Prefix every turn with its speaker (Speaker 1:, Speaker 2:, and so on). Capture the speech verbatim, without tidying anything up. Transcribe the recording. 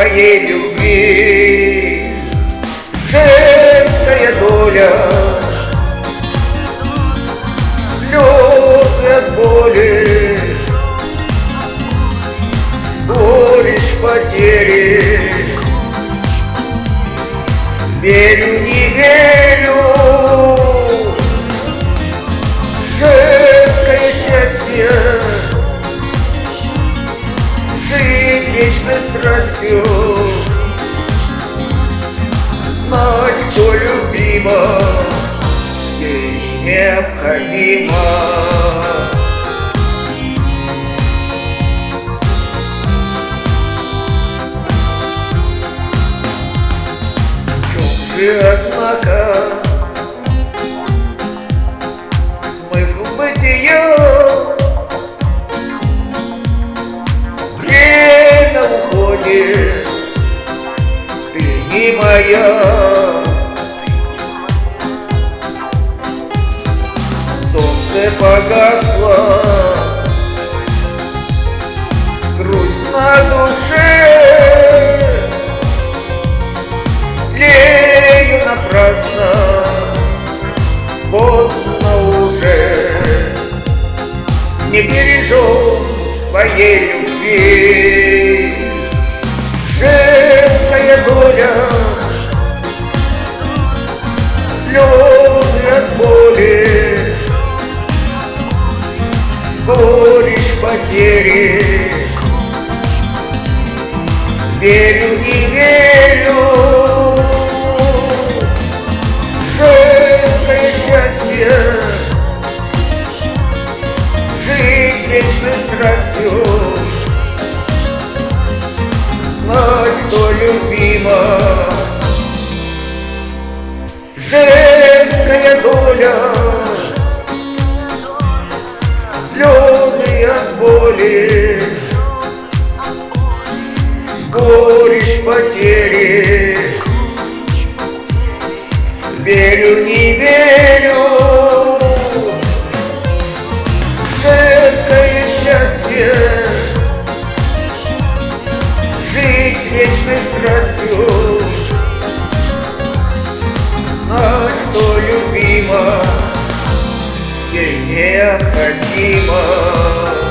Speaker 1: моей любви. Женская доля, слезы от боли, горечь потери. Верю, не верю, женское счастье, жизнь вечной страстью, знать, что любима, ей необходимо. Однако смысл бытия, время уходит, ты не моя. Солнце погасло, грусть на душе, напрасно, поздно уже, не бережем твоей любви. Женская доля, слезы от боли, горечь потери. Верю, не верю, жизнь вечной страстью, знать, кто любима. Женская доля, слезы от боли, горечь потери. Верю, не верю, женское счастье, жить вечной страстью, знать, кто любима, ей необходимо.